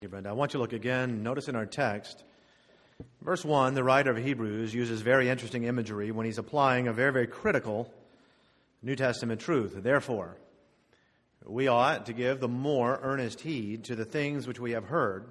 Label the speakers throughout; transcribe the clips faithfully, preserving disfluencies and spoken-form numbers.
Speaker 1: Brenda, I want you to look again. Notice in our text, verse one, the writer of Hebrews uses very interesting imagery when he's applying a very, very critical New Testament truth. Therefore, we ought to give the more earnest heed to the things which we have heard,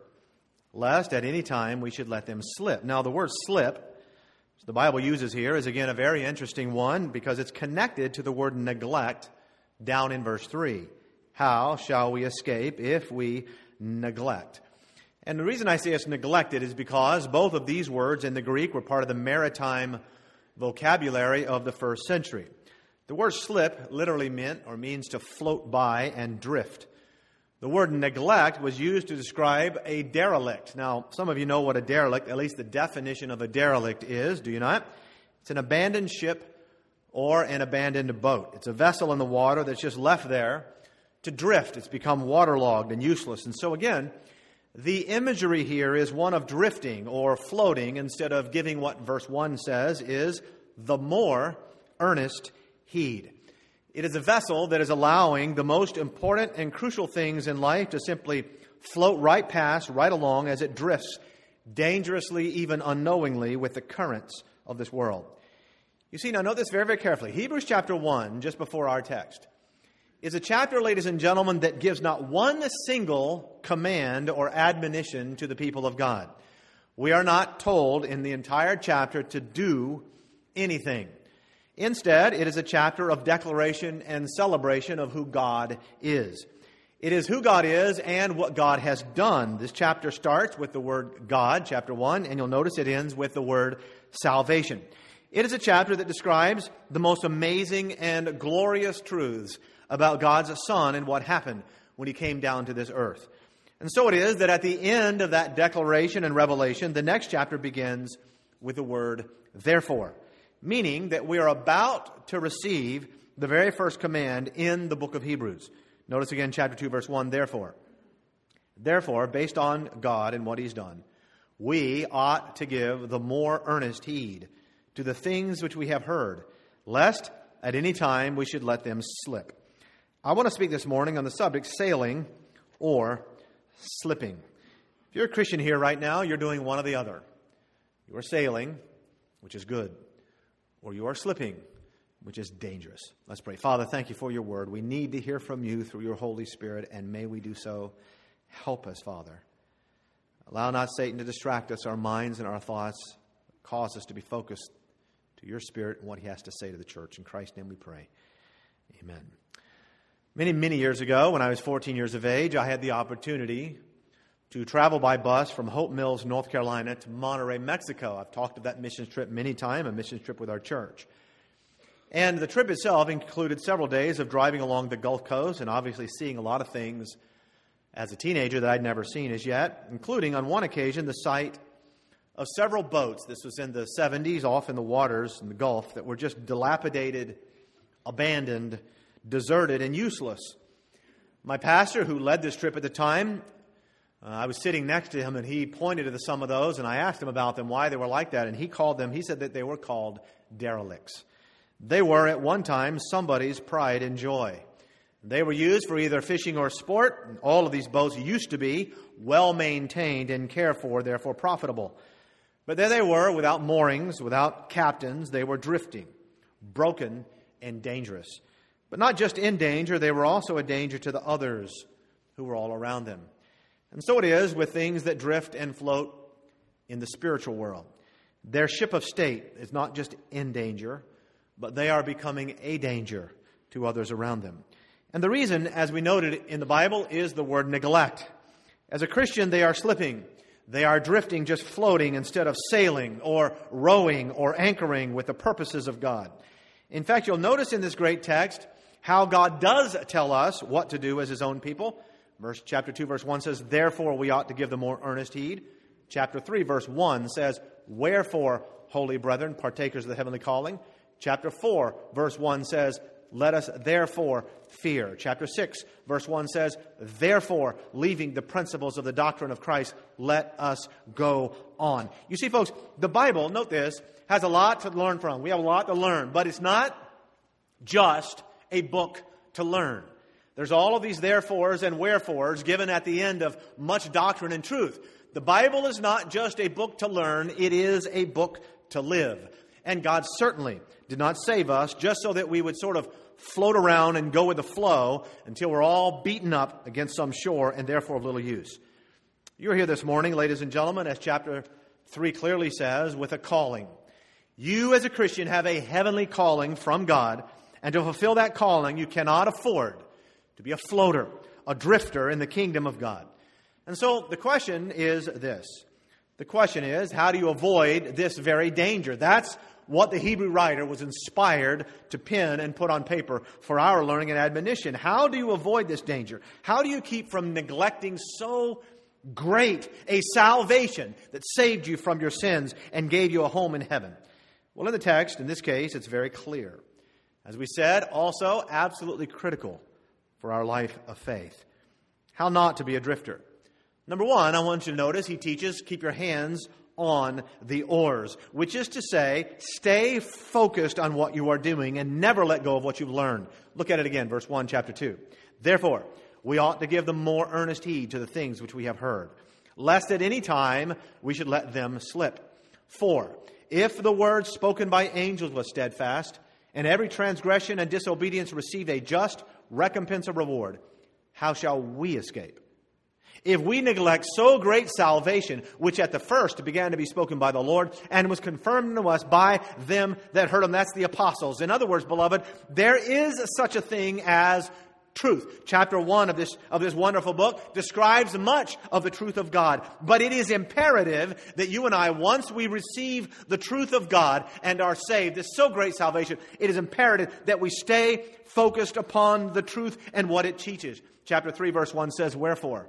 Speaker 1: lest at any time we should let them slip. Now, the word slip, the Bible uses here, is again a very interesting one because it's connected to the word neglect down in verse three. How shall we escape if we neglect? And the reason I say it's neglected is because both of these words in the Greek were part of the maritime vocabulary of the first century. The word slip literally meant or means to float by and drift. The word neglect was used to describe a derelict. Now, some of you know what a derelict, at least the definition of a derelict is, do you not? It's an abandoned ship or an abandoned boat. It's a vessel in the water that's just left there to drift. It's become waterlogged and useless. And so again, the imagery here is one of drifting or floating instead of giving what verse one says is the more earnest heed. It is a vessel that is allowing the most important and crucial things in life to simply float right past, right along as it drifts dangerously, even unknowingly, with the currents of this world. You see, now note this very, very carefully. Hebrews chapter one, just before our text, is a chapter, ladies and gentlemen, that gives not one single command or admonition to the people of God. We are not told in the entire chapter to do anything. Instead, it is a chapter of declaration and celebration of who God is. It is who God is and what God has done. This chapter starts with the word God, chapter one, and you'll notice it ends with the word salvation. It is a chapter that describes the most amazing and glorious truths about God's Son and what happened when He came down to this earth. And so it is that at the end of that declaration and revelation, the next chapter begins with the word therefore, meaning that we are about to receive the very first command in the book of Hebrews. Notice again chapter two, verse one, therefore. Therefore, based on God and what He's done, we ought to give the more earnest heed to the things which we have heard, lest at any time we should let them slip. I want to speak this morning on the subject sailing or slipping. If you're a Christian here right now, you're doing one or the other. You are sailing, which is good, or you are slipping, which is dangerous. Let's pray. Father, thank you for your word. We need to hear from you through your Holy Spirit, and may we do so. Help us, Father. Allow not Satan to distract us, our minds and our thoughts. Cause us to be focused to your Spirit and what He has to say to the church. In Christ's name we pray. Amen. Many, many years ago, when I was fourteen years of age, I had the opportunity to travel by bus from Hope Mills, North Carolina to Monterrey, Mexico. I've talked of that missions trip many times, a missions trip with our church. And the trip itself included several days of driving along the Gulf Coast and obviously seeing a lot of things as a teenager that I'd never seen as yet, including on one occasion the sight of several boats. This was in the seventies, off in the waters in the Gulf, that were just dilapidated, abandoned, deserted, and useless. My pastor, who led this trip at the time, uh, I was sitting next to him, and he pointed to some of those, and I asked him about them, why they were like that, and he called them, he said that they were called derelicts. They were, at one time, somebody's pride and joy. They were used for either fishing or sport, and all of these boats used to be well-maintained and cared for, therefore profitable. But there they were, without moorings, without captains. They were drifting, broken, and dangerous. But not just in danger, they were also a danger to the others who were all around them. And so it is with things that drift and float in the spiritual world. Their ship of state is not just in danger, but they are becoming a danger to others around them. And the reason, as we noted in the Bible, is the word neglect. As a Christian, they are slipping. They are drifting, just floating instead of sailing or rowing or anchoring with the purposes of God. In fact, you'll notice in this great text how God does tell us what to do as His own people. Verse chapter two, verse one says, therefore we ought to give the more earnest heed. Chapter three, verse one says, wherefore, holy brethren, partakers of the heavenly calling. Chapter four, verse one says, let us therefore fear. Chapter six, verse one says, therefore, leaving the principles of the doctrine of Christ, let us go on. You see, folks, the Bible, note this, has a lot to learn from. We have a lot to learn, but it's not just a book to learn. There's all of these therefores and wherefores given at the end of much doctrine and truth. The Bible is not just a book to learn, it is a book to live. And God certainly did not save us just so that we would sort of float around and go with the flow until we're all beaten up against some shore and therefore of little use. You're here this morning, ladies and gentlemen, as chapter three clearly says, with a calling. You as a Christian have a heavenly calling from God, and to fulfill that calling, you cannot afford to be a floater, a drifter in the kingdom of God. And so the question is this. The question is, how do you avoid this very danger? That's what the Hebrew writer was inspired to pen and put on paper for our learning and admonition. How do you avoid this danger? How do you keep from neglecting so great a salvation that saved you from your sins and gave you a home in heaven? Well, in the text, in this case, it's very clear. As we said, also absolutely critical for our life of faith. How not to be a drifter. Number one, I want you to notice he teaches, keep your hands on the oars, which is to say, stay focused on what you are doing and never let go of what you've learned. Look at it again, verse one, chapter two. Therefore, we ought to give the more earnest heed to the things which we have heard, lest at any time we should let them slip. For if the word spoken by angels was steadfast, and every transgression and disobedience received a just recompense of reward, how shall we escape? If we neglect so great salvation, which at the first began to be spoken by the Lord, and was confirmed to us by them that heard him, that's the apostles. In other words, beloved, there is such a thing as truth. Chapter one of this, of this wonderful book describes much of the truth of God. But it is imperative that you and I, once we receive the truth of God and are saved, this so great salvation, it is imperative that we stay focused upon the truth and what it teaches. Chapter three, verse one says, wherefore,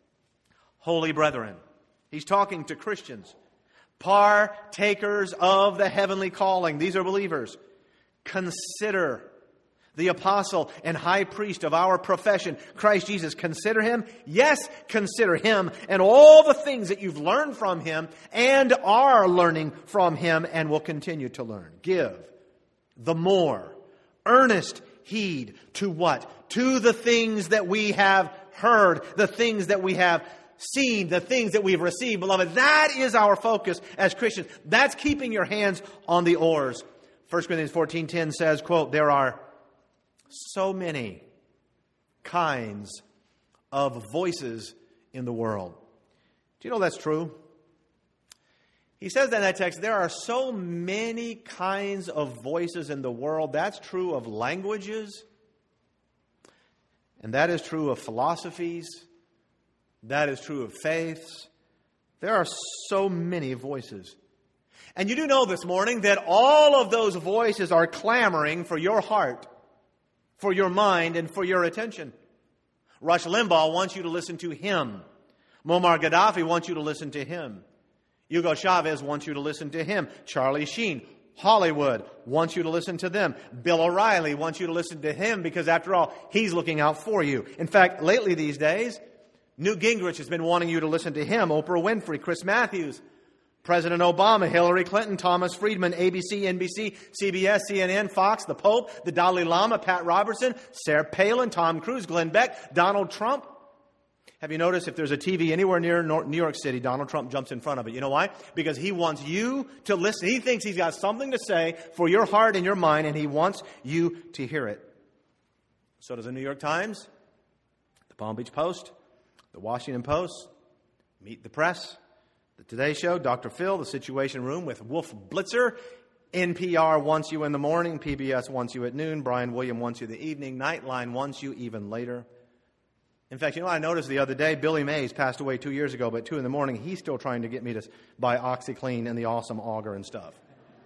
Speaker 1: holy brethren, he's talking to Christians, partakers of the heavenly calling. These are believers. Consider the apostle and high priest of our profession, Christ Jesus. Consider him. Yes, consider him and all the things that you've learned from him and are learning from him and will continue to learn. Give the more earnest heed to what? To the things that we have heard, the things that we have seen, the things that we've received. Beloved, that is our focus as Christians. That's keeping your hands on the oars. First Corinthians fourteen ten says, quote, there are so many kinds of voices in the world. Do you know that's true? He says that in that text, there are so many kinds of voices in the world. That's true of languages. And that is true of philosophies. That is true of faiths. There are so many voices. And you do know this morning that all of those voices are clamoring for your heart, for your mind, and for your attention. Rush Limbaugh wants you to listen to him. Muammar Gaddafi wants you to listen to him. Hugo Chavez wants you to listen to him. Charlie Sheen, Hollywood wants you to listen to them. Bill O'Reilly wants you to listen to him because, after all, he's looking out for you. In fact, lately these days, Newt Gingrich has been wanting you to listen to him. Oprah Winfrey, Chris Matthews, President Obama, Hillary Clinton, Thomas Friedman, A B C, N B C, C B S, C N N, Fox, the Pope, the Dalai Lama, Pat Robertson, Sarah Palin, Tom Cruise, Glenn Beck, Donald Trump. Have you noticed if there's a T V anywhere near New York City, Donald Trump jumps in front of it? You know why? Because he wants you to listen. He thinks he's got something to say for your heart and your mind, and he wants you to hear it. So does the New York Times, the Palm Beach Post, the Washington Post, Meet the Press, the Today Show, Doctor Phil, The Situation Room with Wolf Blitzer. N P R wants you in the morning. P B S wants you at noon. Brian Williams wants you in the evening. Nightline wants you even later. In fact, you know, I noticed the other day, Billy Mays passed away two years ago, but at two in the morning, he's still trying to get me to buy OxyClean and the awesome auger and stuff.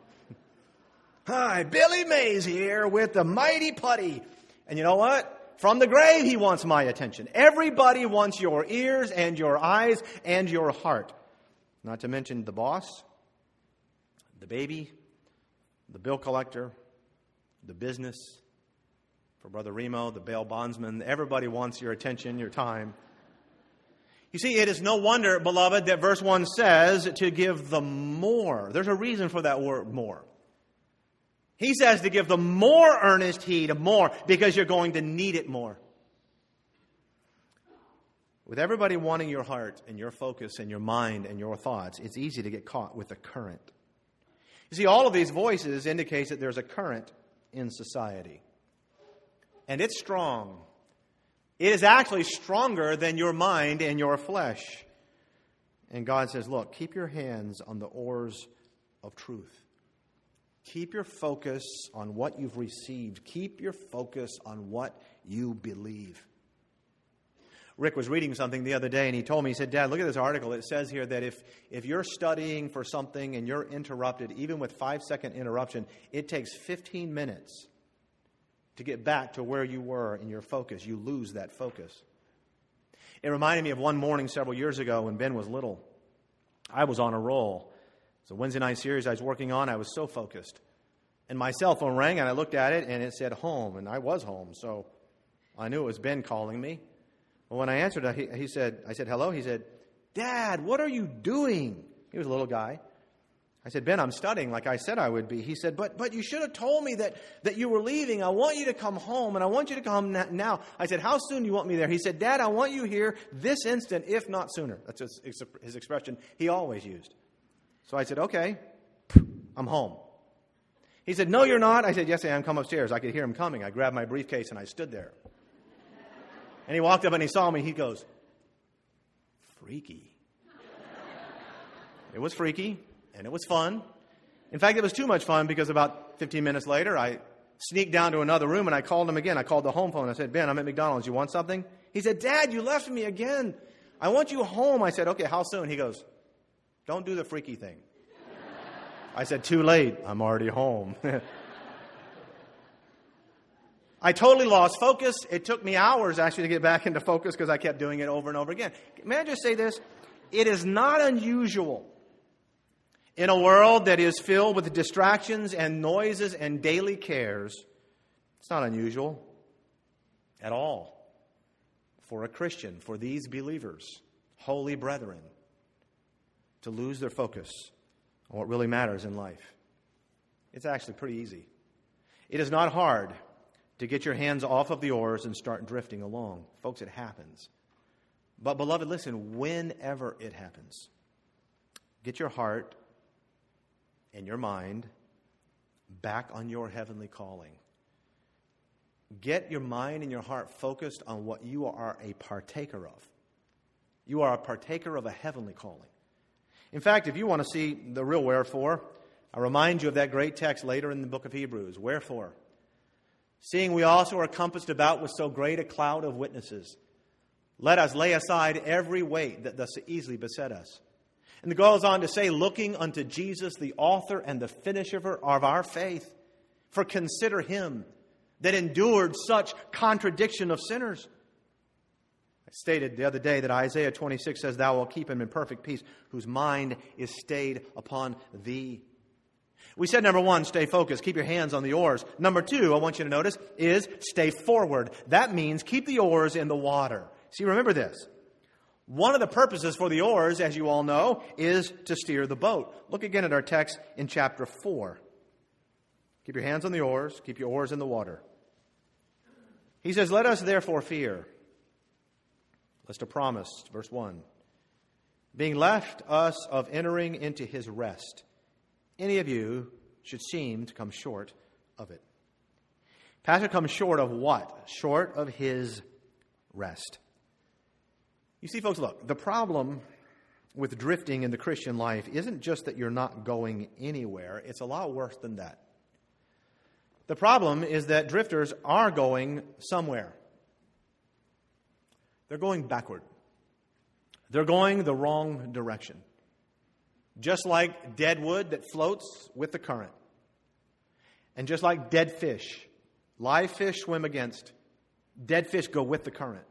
Speaker 1: Hi, Billy Mays here with the mighty putty. And you know what? From the grave, he wants my attention. Everybody wants your ears and your eyes and your heart. Not to mention the boss, the baby, the bill collector, the business. For Brother Remo, the bail bondsman, everybody wants your attention, your time. You see, it is no wonder, beloved, that verse one says to give the more. There's a reason for that word more. He says to give the more earnest heed, more, because you're going to need it more. With everybody wanting your heart and your focus and your mind and your thoughts, it's easy to get caught with the current. You see, all of these voices indicate that there's a current in society. And it's strong. It is actually stronger than your mind and your flesh. And God says, look, keep your hands on the oars of truth. Keep your focus on what you've received. Keep your focus on what you believe. Rick was reading something the other day, and he told me, he said, Dad, look at this article. It says here that if, if you're studying for something and you're interrupted, even with five-second interruption, it takes fifteen minutes to get back to where you were in your focus. You lose that focus. It reminded me of one morning several years ago when Ben was little. I was on a roll. It's a Wednesday night series I was working on. I was so focused. And my cell phone rang, and I looked at it, and it said home, and I was home, so I knew it was Ben calling me. Well, when I answered, he, he said, I said, hello? He said, Dad, what are you doing? He was a little guy. I said, Ben, I'm studying like I said I would be. He said, but but you should have told me that, that you were leaving. I want you to come home, and I want you to come now. I said, how soon do you want me there? He said, Dad, I want you here this instant, if not sooner. That's his, his expression he always used. So I said, okay, I'm home. He said, no, you're not. I said, yes, I am. Come upstairs. I could hear him coming. I grabbed my briefcase, and I stood there. And he walked up and he saw me. He goes, freaky. It was freaky, and it was fun. In fact, it was too much fun because about fifteen minutes later, I sneaked down to another room and I called him again. I called the home phone. I said, Ben, I'm at McDonald's. You want something? He said, Dad, you left me again. I want you home. I said, okay, how soon? He goes, don't do the freaky thing. I said, too late. I'm already home. I totally lost focus. It took me hours actually to get back into focus because I kept doing it over and over again. May I just say this? It is not unusual in a world that is filled with distractions and noises and daily cares. It's not unusual at all for a Christian, for these believers, holy brethren, to lose their focus on what really matters in life. It's actually pretty easy. It is not hard to get your hands off of the oars and start drifting along. Folks, it happens. But beloved, listen, whenever it happens, get your heart and your mind back on your heavenly calling. Get your mind and your heart focused on what you are a partaker of. You are a partaker of a heavenly calling. In fact, if you want to see the real wherefore, I remind you of that great text later in the book of Hebrews. Wherefore, seeing we also are compassed about with so great a cloud of witnesses, let us lay aside every weight that does so easily beset us. And it goes on to say, looking unto Jesus, the author and the finisher of our faith. For consider him that endured such contradiction of sinners. I stated the other day that Isaiah twenty-six says, thou wilt keep him in perfect peace, whose mind is stayed upon thee. We said, number one, stay focused. Keep your hands on the oars. Number two, I want you to notice, is stay forward. That means keep the oars in the water. See, remember this. One of the purposes for the oars, as you all know, is to steer the boat. Look again at our text in chapter four. Keep your hands on the oars. Keep your oars in the water. He says, let us therefore fear, lest a promise, verse one, being left us of entering into his rest. Any of you should seem to come short of it. Pastor, comes short of what? Short of his rest. You see, folks, look, the problem with drifting in the Christian life isn't just that you're not going anywhere. It's a lot worse than that. The problem is that drifters are going somewhere. They're going backward. They're going the wrong direction. Just like dead wood that floats with the current. And just like dead fish, live fish swim against, dead fish go with the current.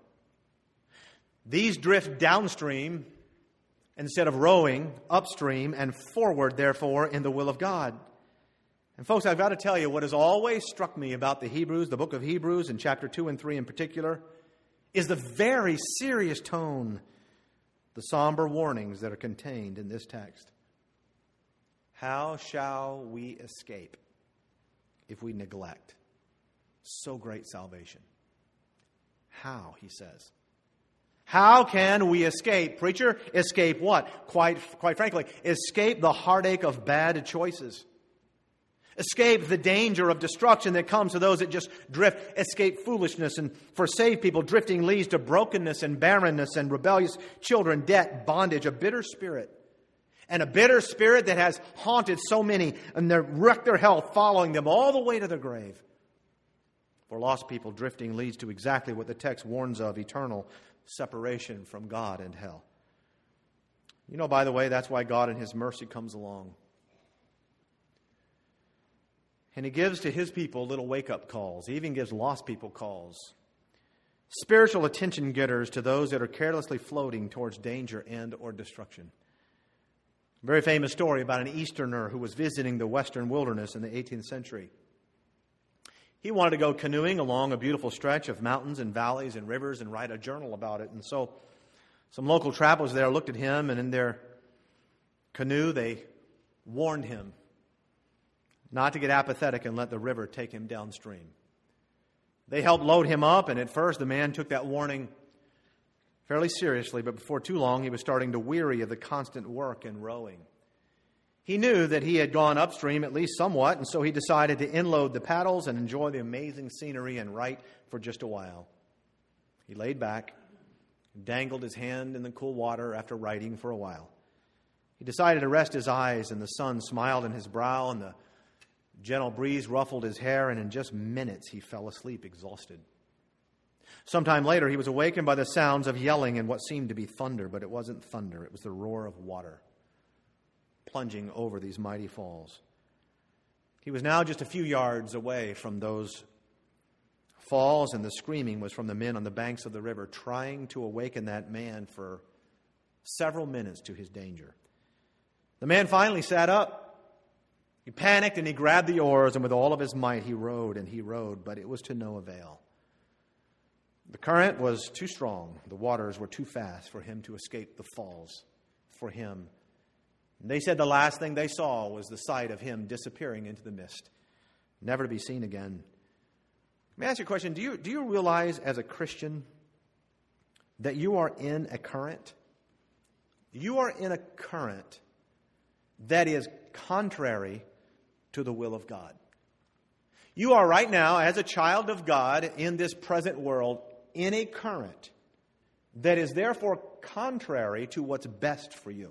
Speaker 1: These drift downstream instead of rowing upstream and forward, therefore, in the will of God. And folks, I've got to tell you, what has always struck me about the Hebrews, the book of Hebrews, in chapter two and three in particular, is the very serious tone, the somber warnings that are contained in this text. How shall we escape if we neglect so great salvation? How, he says. How can we escape? Preacher, escape what? Quite, quite frankly, escape the heartache of bad choices. Escape the danger of destruction that comes to those that just drift. Escape foolishness, and for saved people, drifting leads to brokenness and barrenness and rebellious children, debt, bondage, a bitter spirit. And a bitter spirit that has haunted so many and they've wrecked their health, following them all the way to their grave. For lost people, drifting leads to exactly what the text warns of, eternal separation from God and hell. You know, by the way, that's why God in His mercy comes along. And He gives to His people little wake-up calls. He even gives lost people calls. Spiritual attention getters to those that are carelessly floating towards danger and or destruction. A very famous story about an Easterner who was visiting the western wilderness in the eighteenth century. He wanted to go canoeing along a beautiful stretch of mountains and valleys and rivers and write a journal about it. And so some local travelers there looked at him, and in their canoe they warned him not to get apathetic and let the river take him downstream. They helped load him up, and at first the man took that warning fairly seriously, but before too long he was starting to weary of the constant work and rowing. He knew that he had gone upstream at least somewhat, and so he decided to inload the paddles and enjoy the amazing scenery and write for just a while. He laid back, dangled his hand in the cool water after writing for a while. He decided to rest his eyes, and the sun smiled in his brow, and the gentle breeze ruffled his hair, and in just minutes he fell asleep exhausted. Sometime later he was awakened by the sounds of yelling and what seemed to be thunder, but it wasn't thunder, it was the roar of water plunging over these mighty falls. He was now just a few yards away from those falls, and the screaming was from the men on the banks of the river trying to awaken that man for several minutes to his danger. The man finally sat up. He panicked and he grabbed the oars, and with all of his might he rowed and he rowed, but it was to no avail. The current was too strong. The waters were too fast for him to escape the falls for him. And they said the last thing they saw was the sight of him disappearing into the mist, never to be seen again. Let me ask you a question. Do you, do you realize as a Christian that you are in a current? You are in a current that is contrary to the will of God. You are right now, as a child of God in this present world, in a current that is therefore contrary to what's best for you.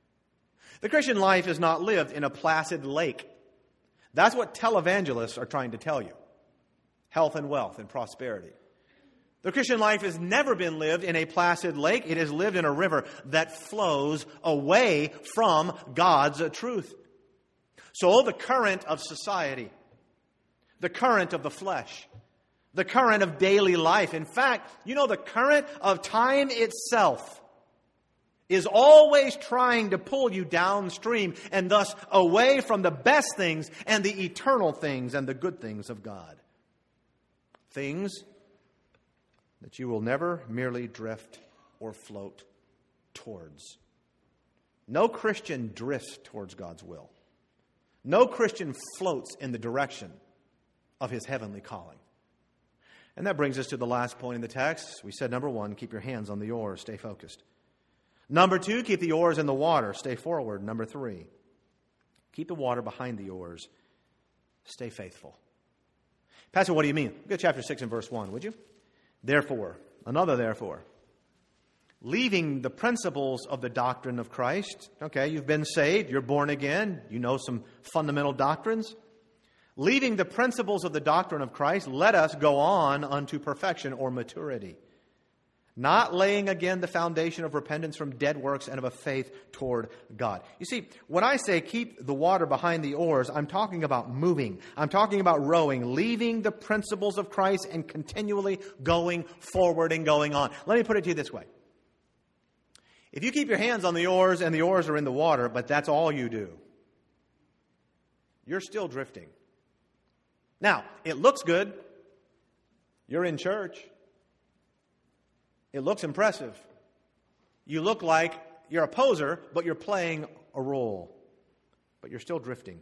Speaker 1: The Christian life is not lived in a placid lake. That's what televangelists are trying to tell you. Health and wealth and prosperity. The Christian life has never been lived in a placid lake. It is lived in a river that flows away from God's truth. So the current of society, the current of the flesh, the current of daily life. In fact, you know, the current of time itself is always trying to pull you downstream and thus away from the best things and the eternal things and the good things of God. Things that you will never merely drift or float towards. No Christian drifts towards God's will. No Christian floats in the direction of his heavenly calling. And that brings us to the last point in the text. We said, number one, keep your hands on the oars, stay focused. Number two, keep the oars in the water, stay forward. Number three, keep the water behind the oars, stay faithful. Pastor, what do you mean? Look at chapter six and verse one, would you? Therefore, another therefore, leaving the principles of the doctrine of Christ. Okay, you've been saved, you're born again, you know some fundamental doctrines. Leaving the principles of the doctrine of Christ, let us go on unto perfection or maturity. Not laying again the foundation of repentance from dead works and of a faith toward God. You see, when I say keep the water behind the oars, I'm talking about moving. I'm talking about rowing, leaving the principles of Christ and continually going forward and going on. Let me put it to you this way. If you keep your hands on the oars and the oars are in the water, but that's all you do, you're still drifting. Now, it looks good. You're in church. It looks impressive. You look like you're a poser, but you're playing a role. But you're still drifting.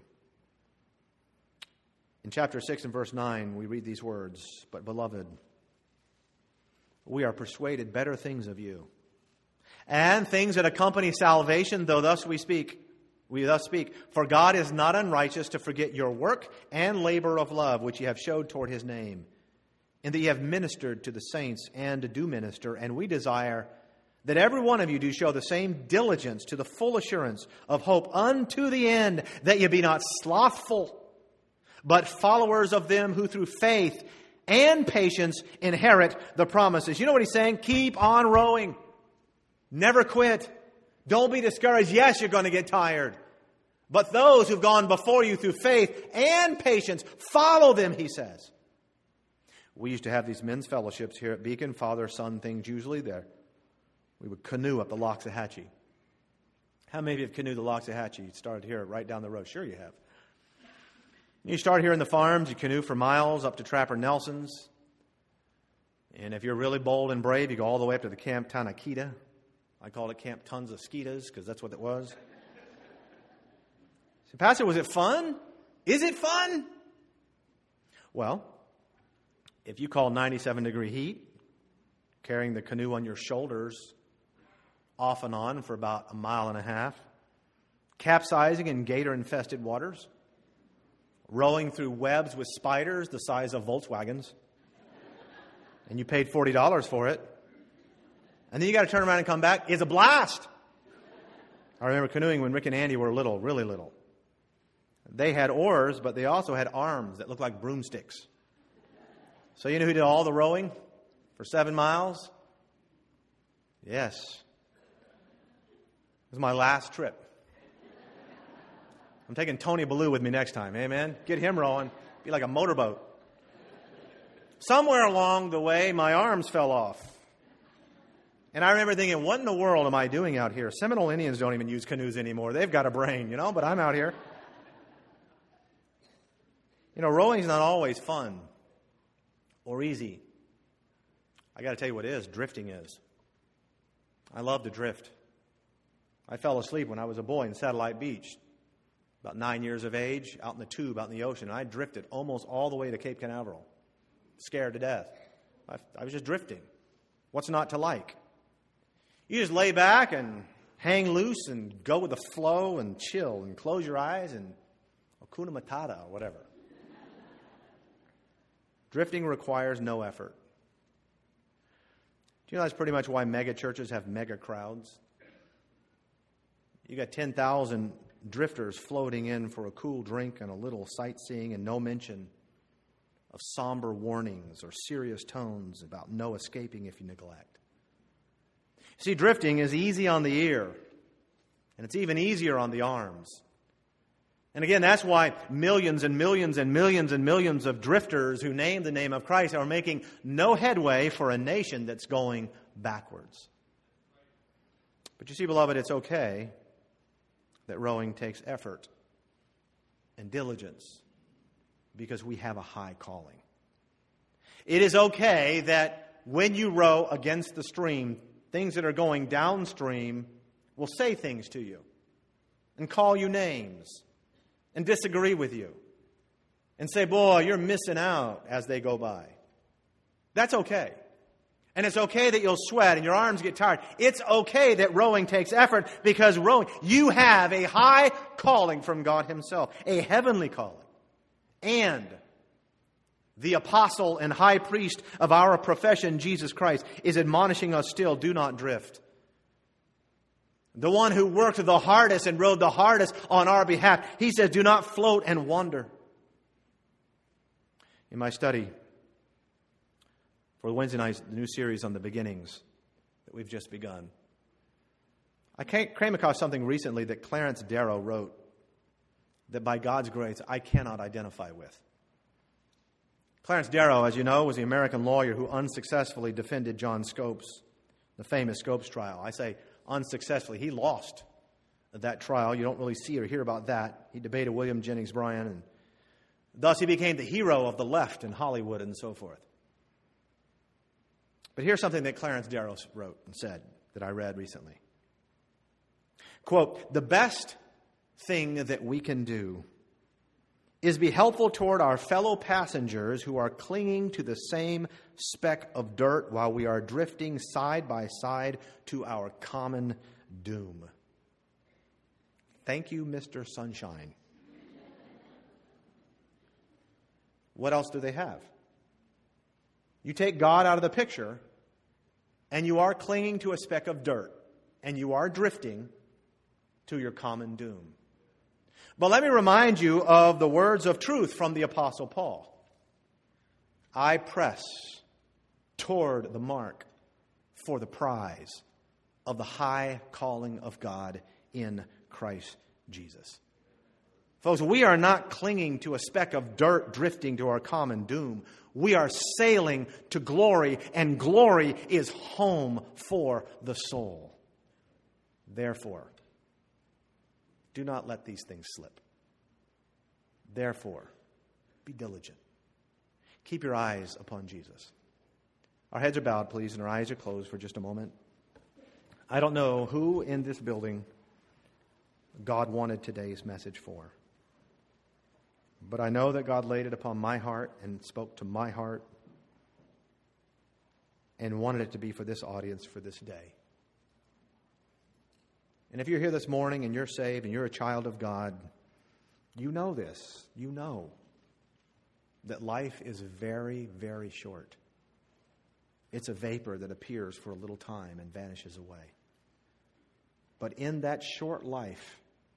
Speaker 1: In chapter six and verse nine, we read these words, "But beloved, we are persuaded better things of you, and things that accompany salvation, though thus we speak, we thus speak. For God is not unrighteous to forget your work and labor of love, which ye have showed toward his name, and that ye have ministered to the saints and do minister. And we desire that every one of you do show the same diligence to the full assurance of hope unto the end, that ye be not slothful, but followers of them who through faith and patience inherit the promises. You know what he's saying? Keep on rowing. Never quit. Don't be discouraged. Yes, you're going to get tired. But those who've gone before you through faith and patience, follow them, he says. We used to have these men's fellowships here at Beacon, father-son things usually there. We would canoe up the Loxahatchee. How many of you have canoed the Loxahatchee? You started here right down the road. Sure you have. You start here in the farms, you canoe for miles up to Trapper Nelson's. And if you're really bold and brave, you go all the way up to the Camp Tanakita. I called it Camp Tons of Skeetas because that's what it was. So, Pastor, was it fun? Is it fun? Well, if you call ninety-seven degree heat, carrying the canoe on your shoulders off and on for about a mile and a half, capsizing in gator-infested waters, rowing through webs with spiders the size of Volkswagens, and you paid forty dollars for it, and then you got to turn around and come back, it's a blast. I remember canoeing when Rick and Andy were little, really little. They had oars, but they also had arms that looked like broomsticks. So you know who did all the rowing for seven miles? Yes. It was my last trip. I'm taking Tony Ballou with me next time. Amen? Get him rowing. Be like a motorboat. Somewhere along the way, my arms fell off. And I remember thinking, what in the world am I doing out here? Seminole Indians don't even use canoes anymore. They've got a brain, you know, but I'm out here. You know, rowing's not always fun or easy. I got to tell you what is. Drifting is. I love to drift. I fell asleep when I was a boy in Satellite Beach, about nine years of age, out in the tube, out in the ocean. And I drifted almost all the way to Cape Canaveral, scared to death. I, I was just drifting. What's not to like? You just lay back and hang loose and go with the flow and chill and close your eyes and Hakuna Matata or whatever. Drifting requires no effort. Do you know that's pretty much why mega churches have mega crowds? You got ten thousand drifters floating in for a cool drink and a little sightseeing and no mention of somber warnings or serious tones about no escaping if you neglect. See, drifting is easy on the ear, and it's even easier on the arms. And again, that's why millions and millions and millions and millions of drifters who name the name of Christ are making no headway for a nation that's going backwards. But you see, beloved, it's okay that rowing takes effort and diligence because we have a high calling. It is okay that when you row against the stream, things that are going downstream will say things to you and call you names and disagree with you and say, boy, you're missing out as they go by. That's okay. And it's okay that you'll sweat and your arms get tired. It's okay that rowing takes effort because rowing, you have a high calling from God himself, a heavenly calling. And the apostle and high priest of our profession, Jesus Christ, is admonishing us still, do not drift. The one who worked the hardest and rowed the hardest on our behalf, he says, do not float and wander. In my study for Wednesday night's new series on the beginnings that we've just begun, I came across something recently that Clarence Darrow wrote that by God's grace I cannot identify with. Clarence Darrow, as you know, was the American lawyer who unsuccessfully defended John Scopes, the famous Scopes trial. I say unsuccessfully. He lost that trial. You don't really see or hear about that. He debated William Jennings Bryan, and thus he became the hero of the left in Hollywood and so forth. But here's something that Clarence Darrow wrote and said that I read recently. Quote, the best thing that we can do is be helpful toward our fellow passengers who are clinging to the same speck of dirt while we are drifting side by side to our common doom. Thank you, Mister Sunshine. What else do they have? You take God out of the picture, and you are clinging to a speck of dirt, and you are drifting to your common doom. But let me remind you of the words of truth from the Apostle Paul. I press toward the mark for the prize of the high calling of God in Christ Jesus. Folks, we are not clinging to a speck of dirt drifting to our common doom. We are sailing to glory, and glory is home for the soul. Therefore, do not let these things slip. Therefore, be diligent. Keep your eyes upon Jesus. Our heads are bowed, please, and our eyes are closed for just a moment. I don't know who in this building God wanted today's message for. But I know that God laid it upon my heart and spoke to my heart and wanted it to be for this audience for this day. And if you're here this morning and you're saved and you're a child of God, you know this. You know that life is very, very short. It's a vapor that appears for a little time and vanishes away. But in that short life,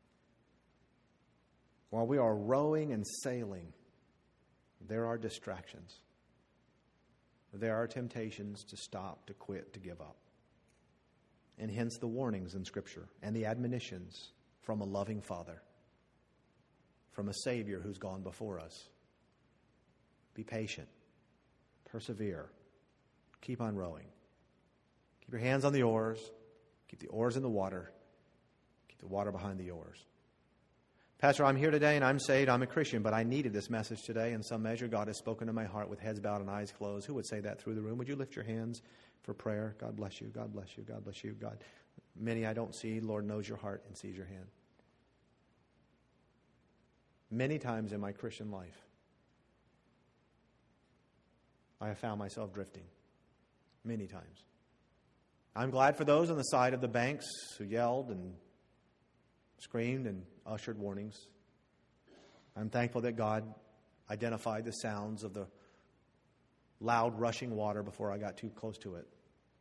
Speaker 1: while we are rowing and sailing, there are distractions. There are temptations to stop, to quit, to give up. And hence the warnings in Scripture and the admonitions from a loving Father, from a Savior who's gone before us. Be patient. Persevere. Keep on rowing. Keep your hands on the oars. Keep the oars in the water. Keep the water behind the oars. Pastor, I'm here today and I'm saved. I'm a Christian, but I needed this message today. In some measure, God has spoken to my heart with heads bowed and eyes closed. Who would say that through the room? Would you lift your hands for prayer? God bless you. God bless you. God bless you. God, many I don't see. Lord knows your heart and sees your hand. Many times in my Christian life, I have found myself drifting. Many times. I'm glad for those on the side of the banks who yelled and screamed and ushered warnings. I'm thankful that God identified the sounds of the loud rushing water before I got too close to it.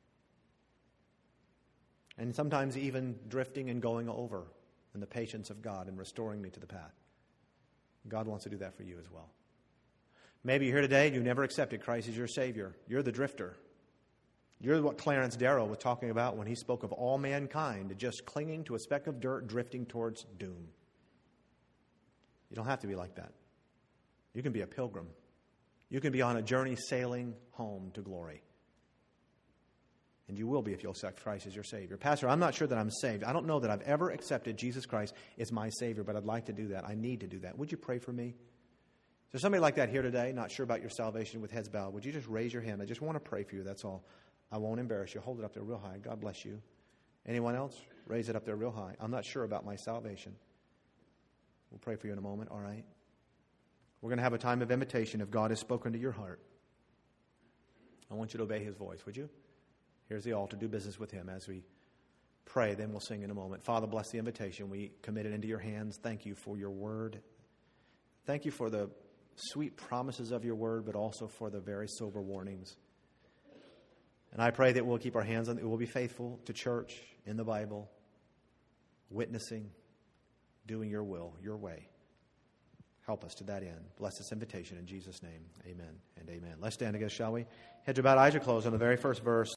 Speaker 1: And sometimes even drifting and going over in the patience of God and restoring me to the path. God wants to do that for you as well. Maybe you're here today and you've never accepted Christ as your Savior. You're the drifter. You're what Clarence Darrow was talking about when he spoke of all mankind just clinging to a speck of dirt drifting towards doom. You don't have to be like that. You can be a pilgrim. You can be on a journey sailing home to glory. And you will be if you'll accept Christ as your Savior. Pastor, I'm not sure that I'm saved. I don't know that I've ever accepted Jesus Christ as my Savior, but I'd like to do that. I need to do that. Would you pray for me? Is there somebody like that here today, not sure about your salvation with heads bowed? Would you just raise your hand? I just want to pray for you, that's all. I won't embarrass you. Hold it up there real high. God bless you. Anyone else? Raise it up there real high. I'm not sure about my salvation. We'll pray for you in a moment, all right? We're going to have a time of invitation if God has spoken to your heart. I want you to obey His voice, would you? Here's the altar. Do business with Him as we pray. Then we'll sing in a moment. Father, bless the invitation. We commit it into your hands. Thank you for your word. Thank you for the sweet promises of your word, but also for the very sober warnings. And I pray that we'll keep our hands on it. We'll be faithful to church, in the Bible, witnessing, doing your will, your way. Help us to that end. Bless this invitation in Jesus' name. Amen and amen. Let's stand together, shall we? Heads are bowed, eyes are closed on the very first verse.